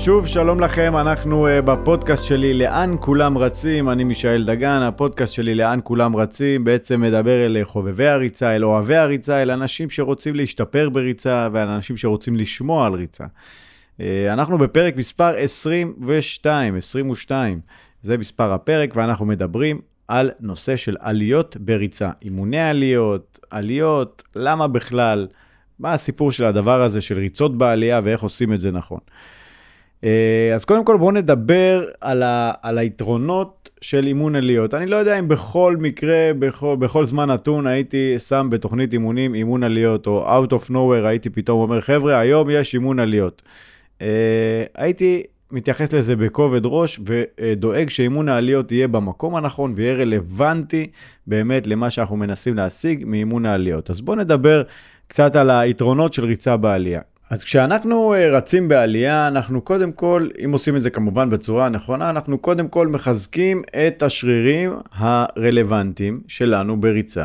שוב, שלום לכם, אנחנו בפודקאסט שלי לאן כולם רצים, אני מישאל דגן, הפודקאסט שלי לאן כולם רצים, בעצם מדבר אל חובבי הריצה, אל אוהבי הריצה, אל אנשים שרוצים להשתפר בריצה, ואל אנשים שרוצים לשמוע על ריצה. אנחנו בפרק מספר 22, זה מספר הפרק, ואנחנו מדברים על נושא של עליות בריצה, אימוני עליות, למה בכלל, מה הסיפור של הדבר הזה של ריצות בעלייה ואיך עושים את זה נכון. אז קודם כל בואו נדבר על היתרונות של אימון עליות. אני לא יודע אם בכל מקרה, בכל זמן נתון הייתי שם בתוכנית אימון עליות, או out of nowhere הייתי פתאום אומר, חבר'ה, היום יש אימון עליות. הייתי מתייחס לזה בכובד ראש, ודואג שאימון העליות יהיה במקום הנכון, ויהיה רלוונטי באמת למה שאנחנו מנסים להשיג מאימון העליות. אז בואו נדבר קצת על היתרונות של ריצה בעלייה. אז כשאנחנו רצים בעלייה, אנחנו קודם כל, אם עושים את זה כמובן בצורה הנכונה, אנחנו קודם כל מחזקים את השרירים הרלוונטיים שלנו בריצה,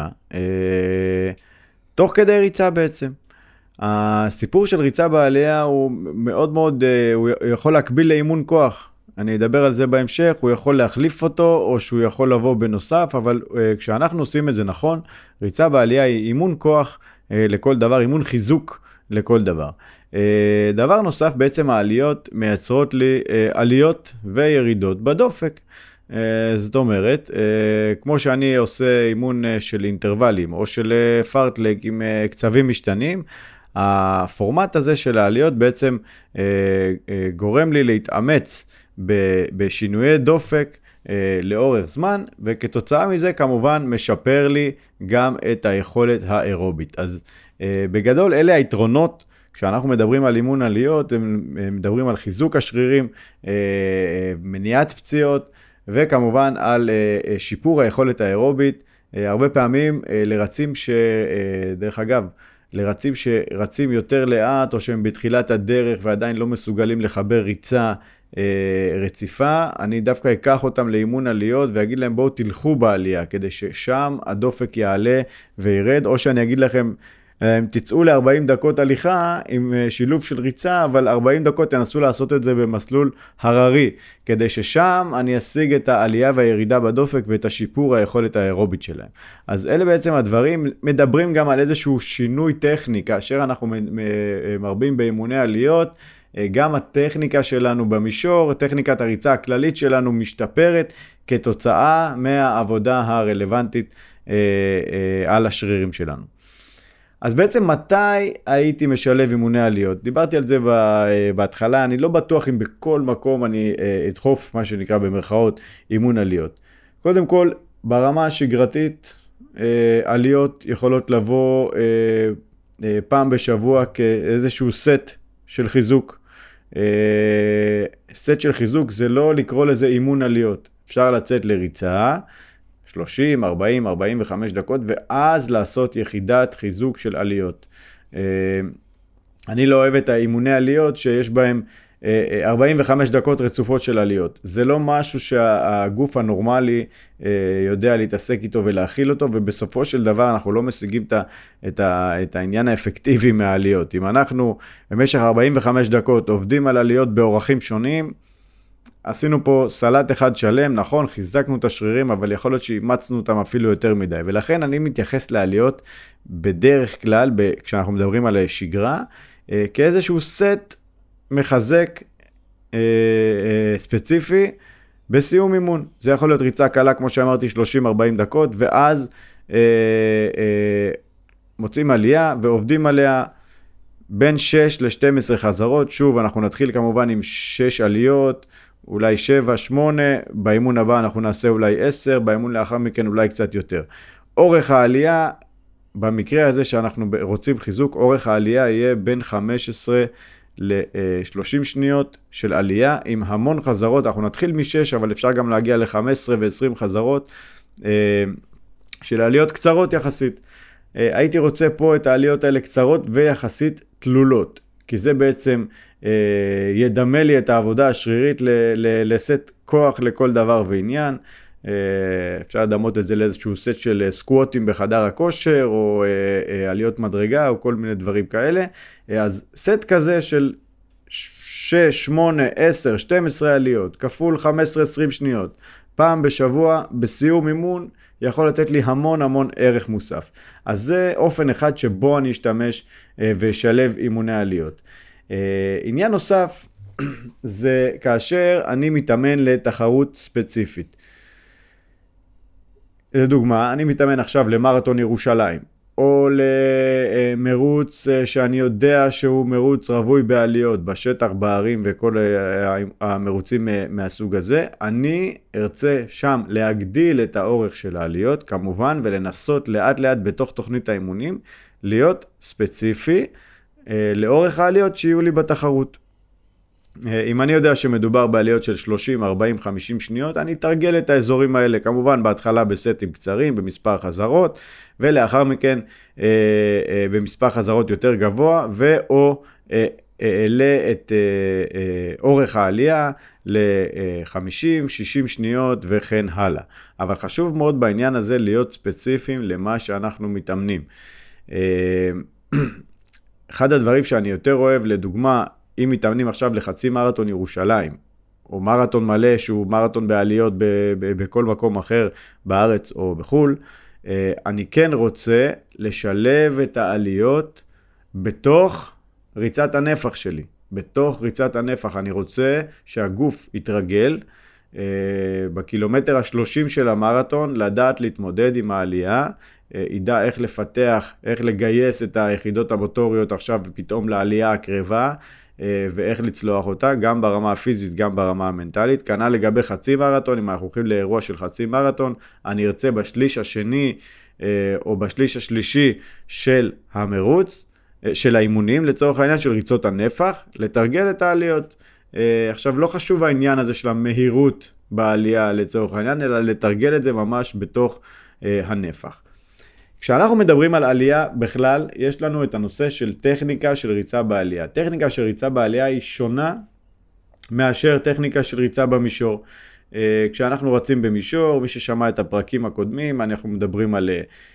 תוך כדי ריצה בעצם. הסיפור של ריצה בעלייה הוא מאוד מאוד, הוא יכול להקביל לאימון כוח. אני אדבר על זה בהמשך, הוא יכול להחליף אותו או שהוא יכול לבוא בנוסף, אבל כשאנחנו עושים את זה נכון, ריצה בעלייה היא אימון כוח לכל דבר, אימון חיזוק לכל דבר. דבר נוסף, בעצם העליות מייצרות לי עליות וירידות בדופק. זאת אומרת, כמו שאני עושה אימון של אינטרוולים או של פארטלג עם קצבים משתנים, הפורמט הזה של העליות בעצם גורם לי להתאמץ בשינויי דופק לאורך זמן, וכתוצאה מזה כמובן משפר לי גם את היכולת האירובית. אז בגדול אלה היתרונות, כשאנחנו מדברים על אימון עליות, מדברים על חיזוק השרירים, מניעת פציעות, וכמובן על שיפור היכולת האירובית. הרבה פעמים לרצים דרך אגב, לרצים שרצים יותר לאט, או שהם בתחילת הדרך ועדיין לא מסוגלים לחבר ריצה רציפה, אני דווקא אקח אותם לאימון עליות ואגיד להם בואו תלכו בעלייה, כדי ששם הדופק יעלה וירד, או שאני אגיד לכם, תצאו ל-40 דקות הליכה עם שילוב של ריצה, אבל 40 דקות תנסו לעשות את זה במסלול הררי, כדי ששם אני אשיג את העלייה והירידה בדופק ואת השיפור היכולת האירובית שלהם. אז אלה בעצם הדברים, מדברים גם על איזשהו שינוי טכני, כאשר אנחנו מרבים באימוני עליות, גם הטכניקה שלנו במישור, טכניקת הריצה הכללית שלנו משתפרת כתוצאה מהעבודה הרלוונטית על השרירים שלנו. אז בעצם מתי הייתי משלב אימוני עליות? דיברתי על זה בהתחלה, אני לא בטוח אם בכל מקום אני אדחוף מה שנקרא במרכאות אימון עליות. קודם כל, ברמה השגרתית, עליות יכולות לבוא פעם בשבוע כאיזשהו סט של חיזוק. סט של חיזוק זה לא לקרוא לזה אימון עליות. אפשר לצאת לריצה, 30, 40, 45 דקות, ואז לעשות יחידת חיזוק של עליות. אני לא אוהב את האימוני עליות שיש בהם 45 דקות רצופות של עליות. זה לא משהו שהגוף הנורמלי יודע להתעסק איתו ולהכיל אותו, ובסופו של דבר אנחנו לא משיגים את העניין האפקטיבי מהעליות. אם אנחנו במשך 45 דקות עובדים על עליות באורחים שונים, עשינו פה סלט אחד שלם, נכון, חיזקנו את השרירים, אבל יכול להיות שאימצנו אותם אפילו יותר מדי. ולכן אני מתייחס לעליות בדרך כלל, כשאנחנו מדברים על שגרה, כאיזשהו סט מחזק ספציפי בסיום אימון. זה יכול להיות ריצה קלה, כמו שאמרתי, 30-40 דקות, ואז מוצאים עלייה ועובדים עליה בין 6 ל-12 חזרות. שוב, אנחנו נתחיל כמובן עם 6 עליות, אולי 7, 8, באימון הבא אנחנו נעשה אולי 10, באימון לאחר מכן אולי קצת יותר. אורך העלייה, במקרה הזה שאנחנו רוצים חיזוק, אורך העלייה יהיה בין 15 ל-30 שניות של עלייה, עם המון חזרות. אנחנו נתחיל מ-6, אבל אפשר גם להגיע ל-15 ו-20 חזרות, של עליות קצרות יחסית. הייתי רוצה פה את העליות האלה קצרות ויחסית תלולות, כי זה בעצם ידמה לי את העבודה השרירית לסט כוח לכל דבר ועניין. אפשר לדמות את זה לאיזשהו סט של סקווטים בחדר הכושר, או עליות מדרגה, או כל מיני דברים כאלה. אז סט כזה של 6, 8, 10, 12 עליות, כפול 15-20 שניות, פעם בשבוע, בסיום אימון, יכול לתת לי המון ערך מוסף. אז זה אופן אחד שבו אני אשתמש ושלב אימוני עליות. עניין נוסף, זה כאשר אני מתאמן לתחרות ספציפית. לדוגמה, אני מתאמן עכשיו למרתון ירושלים, או למרוץ שאני יודע שהוא מרוץ רווי בעליות, בשטח, בערים וכל המרוצים מהסוג הזה. אני ארצה שם להגדיל את האורך של העליות, כמובן, ולנסות לאט לאט בתוך תוכנית האימונים, להיות ספציפי לאורך העליות שיהיו לי בתחרות. אם אני יודע שמדובר בעליות של 30, 40, 50 שניות, אני אתרגל את האזורים האלה, כמובן בהתחלה בסטים קצרים, במספר חזרות, ולאחר מכן במספר חזרות יותר גבוה, ואו אעלה את אורך העלייה ל-50, 60 שניות וכן הלאה. אבל חשוב מאוד בעניין הזה להיות ספציפיים למה שאנחנו מתאמנים. אחד הדברים שאני יותר אוהב, לדוגמה, אם מתאמנים עכשיו לחצי מרתון ירושלים, או מרתון מלא שהוא מרתון בעליות בכל מקום אחר בארץ או בחול, אני כן רוצה לשלב את העליות בתוך ריצת הנפח שלי. בתוך ריצת הנפח אני רוצה שהגוף יתרגל בקילומטר ה-30 של המרתון, לדעת להתמודד עם העלייה, ידע איך לפתח, איך לגייס את היחידות המוטוריות עכשיו פתאום לעלייה הקרבה, ואיך לצלוח אותה, גם ברמה הפיזית, גם ברמה המנטלית. כנ"ל לגבי חצי מרתון, אם אנחנו הולכים לאירוע של חצי מרתון, אני ארצה בשליש השני או בשליש השלישי של המרוץ, של האימונים, לצורך העניין של ריצות הנפח, לתרגל את העליות. עכשיו, לא חשוב העניין הזה של המהירות בעלייה לצורך העניין, אלא לתרגל את זה ממש בתוך הנפח. כשאנחנו מדברים על עלייה בכלל, יש לנו את הנושא של טכניקה של ריצה בעלייה. טכניקה של ריצה בעלייה היא שונה מאשר טכניקה של ריצה במישור. כשאנחנו רצים במישור, מי ששמע את הפרקים הקודמים, אנחנו מדברים על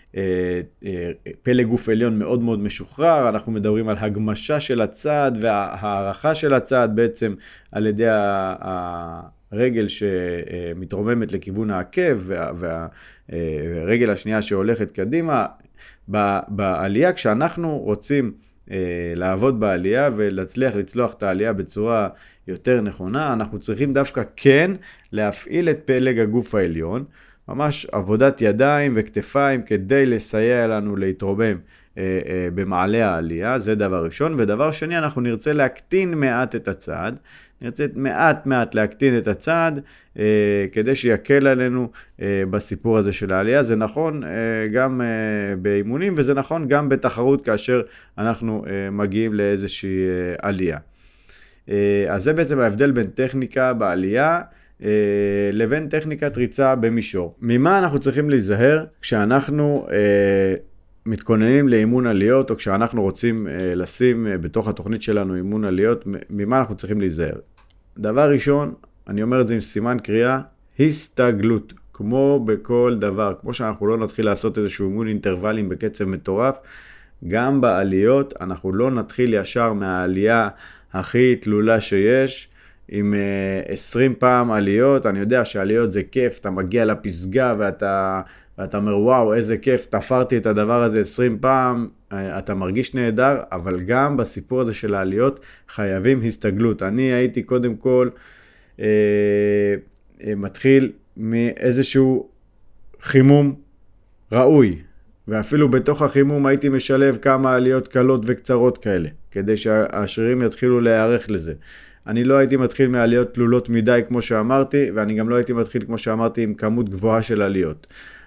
פלג גוף עליון מאוד מאוד משוחרר, אנחנו מדברים על הגמשה של הצד והערכה של הצד בעצם על ידי הרגל שמתרוממת לכיוון העקב והרגל השנייה שהולכת קדימה. בעלייה, כשאנחנו רוצים לעבוד בעלייה ולהצליח לצלוח את העלייה בצורה יותר נכונה, אנחנו צריכים דווקא כן להפעיל את פלג הגוף העליון, ממש עבודת ידיים וכתפיים כדי לסייע לנו להתרומם במעלה העלייה, זה דבר ראשון. ודבר שני, אנחנו נרצה להקטין מעט את הצעד, נרצה מעט להקטין את הצעד כדי שיקל עלינו בסיפור הזה של העלייה. זה נכון גם באימונים וזה נכון גם בתחרות כאשר אנחנו מגיעים לאיזושהי עלייה. אז זה בעצם ההבדל בין טכניקה בעלייה לבין טכניקת ריצה במישור. ממה אנחנו צריכים להיזהר כשאנחנו מתכוננים לאימון עליות, או כשאנחנו רוצים לשים בתוך התוכנית שלנו אימון עליות, ממה אנחנו צריכים להיזהר? דבר ראשון, אני אומר את זה עם סימן קריאה, הסתגלות. כמו בכל דבר, כמו שאנחנו לא נתחיל לעשות איזשהו אימון אינטרוולים בקצב מטורף, גם בעליות אנחנו לא נתחיל ישר מהעלייה הכי תלולה שיש, עם 20 פעם עליות. אני יודע שעליות זה כיף, אתה מגיע לפסגה ואתה אומר וואו איזה כיף, תפרתי את הדבר הזה 20 פעם, אתה מרגיש נהדר, אבל גם בסיפור הזה של העליות חייבים הסתגלות. אני הייתי קודם כל מתחיל מאיזשהו חימום ראוי, ואפילו בתוך החימום הייתי משלב כמה עליות קלות וקצרות כאלה, כדי שהשרירים יתחילו להיערך לזה. אני לא הייתי מתחיל מעליות תלולות מדי כמו שאמרתי, ואני גם לא הייתי מתחיל כמו שאמרתי עם כמות גבוהה של עליות.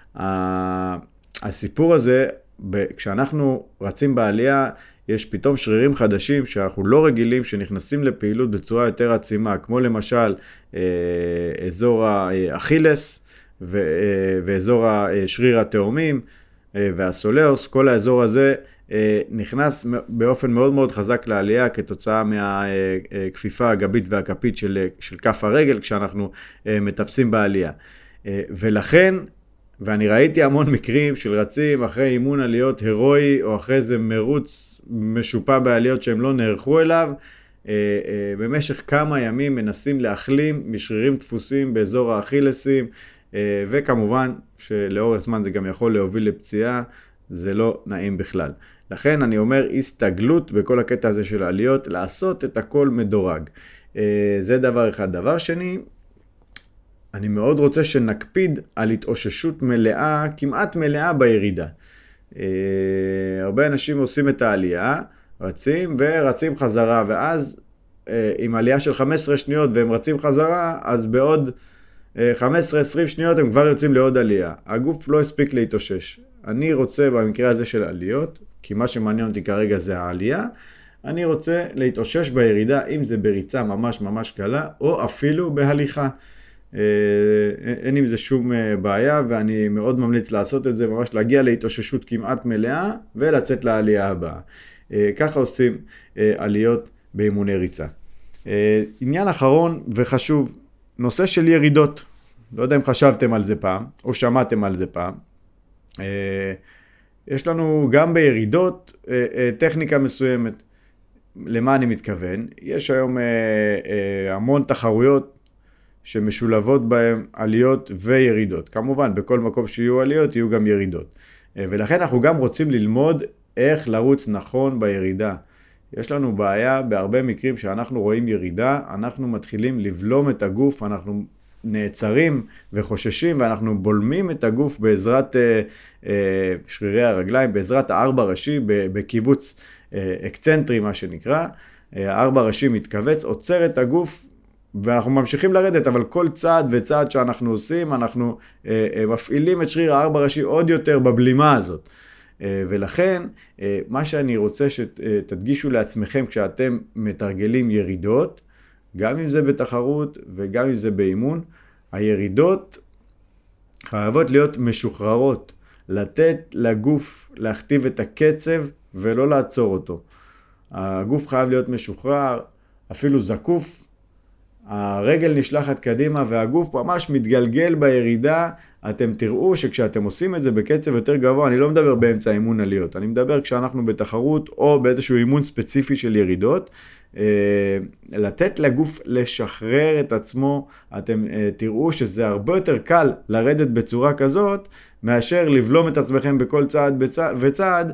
הסיפור הזה, כשאנחנו רצים בעלייה, יש פתאום שרירים חדשים שאנחנו לא רגילים, שנכנסים לפעילות בצורה יותר עצימה, כמו למשל אזור האכילס ואזור השריר התאומים והסולאוס. כל האזור הזה נכנס באופן מאוד מאוד חזק לעלייה כתוצאה מהכפיפה הגבית והכפית של כף הרגל כשאנחנו מטפסים בעלייה. ולכן, ואני ראיתי המון מקרים של רצים אחרי אימון עליות הירואי, או אחרי זה מרוץ משופע בעליות שהם לא נערכו אליו, במשך כמה ימים מנסים להחלים משרירים דפוסים באזור האכילסים, וכמובן שלאורך זמן זה גם יכול להוביל לפציעה, זה לא נעים בכלל. לכן אני אומר הסתגלות בכל הקטע הזה של העליות, לעשות את הכל מדורג. זה דבר אחד. דבר שני, אני מאוד רוצה שנקפיד על התאוששות מלאה, כמעט מלאה בירידה. הרבה אנשים עושים את העלייה, רצים ורצים חזרה, ואז עם עלייה של 15 שניות והם רצים חזרה, אז בעוד 15-20 שניות הם כבר יוצאים לעוד עלייה. הגוף לא הספיק להתאושש. אני רוצה במקרה הזה של עליות, כי מה שמעניין אותי כרגע זה העלייה, אני רוצה להתאושש בירידה, אם זה בריצה ממש ממש קלה, או אפילו בהליכה. אין עם זה שום בעיה, ואני מאוד ממליץ לעשות את זה, ממש להגיע להתאוששות כמעט מלאה, ולצאת לעלייה הבאה. ככה עושים עליות באימוני ריצה. עניין אחרון וחשוב, נושא של ירידות. לא יודע אם חשבתם על זה פעם, או שמעתם על זה פעם. יש לנו גם בירידות טכניקה מסוימת. למה אני מתכוון? יש היום המון תחרויות שמשולבות בהן עליות וירידות. כמובן, בכל מקום שיהיו עליות, יהיו גם ירידות. ולכן אנחנו גם רוצים ללמוד איך לרוץ נכון בירידה. יש לנו בעיה בהרבה מקרים שאנחנו רואים ירידה, אנחנו מתחילים לבלום את הגוף, אנחנו נעצרים וחוששים, ואנחנו בולמים את הגוף בעזרת שרירי הרגליים, בעזרת הארבע ראשי, בקיבוץ אקצנטרי מה שנקרא. הארבע ראשי מתכווץ, עוצר את הגוף, ואנחנו ממשיכים לרדת, אבל כל צעד וצעד שאנחנו עושים, אנחנו מפעילים את שריר הארבע ראשי עוד יותר בבלימה הזאת. ולכן, מה שאני רוצה שתדגישו לעצמכם כשאתם מתרגלים ירידות, גם אם זה בתחרות וגם אם זה באימון, הירידות חייבות להיות משוחררות, לתת לגוף להכתיב את הקצב ולא לעצור אותו. הגוף חייב להיות משוחרר, אפילו זקוף, הרגל נשלחת קדימה והגוף ממש מתגלגל בירידה. אתם תראו שכשאתם עושים את זה בקצב יותר גבוה, אני לא מדבר באמצע אימון עליות, אני מדבר כשאנחנו בתחרות או באיזשהו אימון ספציפי של ירידות, לתת לגוף לשחרר את עצמו. אתם תראו שזה הרבה יותר קל לרדת בצורה כזאת, מאשר לבלום את עצמכם בכל צעד וצעד,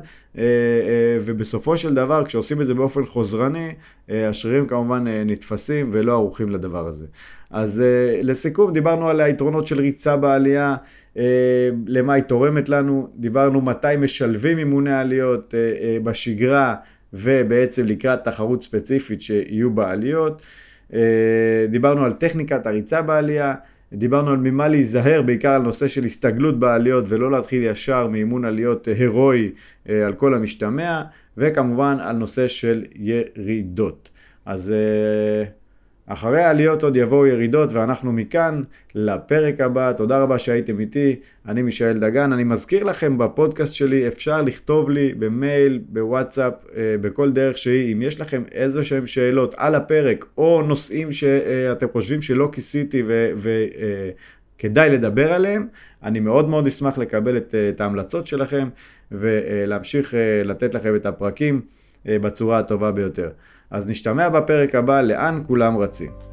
ובסופו של דבר כשעושים את זה באופן חוזרני, השרירים כמובן נתפסים ולא ערוכים לדבר הזה. אז לסיכום, דיברנו על היתרונות של ריצה בעלייה, למה היא תורמת לנו, דיברנו מתי משלבים אימוני עליות בשגרה, ובעצם לקראת תחרות ספציפית שיהיו בעליות. דיברנו על טכניקת הריצה בעלייה, דיברנו על ממה להיזהר, בעיקר על נושא של הסתגלות בעליות, ולא להתחיל ישר מאימון עליות הרואי על כל המשתמע, וכמובן על נושא של ירידות. אז אחרי העליות עוד יבואו ירידות, ואנחנו מכאן לפרק הבא. תודה רבה שהייתם איתי, אני מישאל דגן. אני מזכיר לכם בפודקאסט שלי, אפשר לכתוב לי במייל, בוואטסאפ, בכל דרך שהיא, אם יש לכם איזשהם שאלות על הפרק, או נושאים שאתם חושבים שלא כיסיתי וכדאי לדבר עליהם, אני מאוד מאוד אשמח לקבל את ההמלצות שלכם, ולהמשיך לתת לכם את הפרקים בצורה הטובה ביותר. אז נשתמע בפרק הבא, לאן כולם רצים.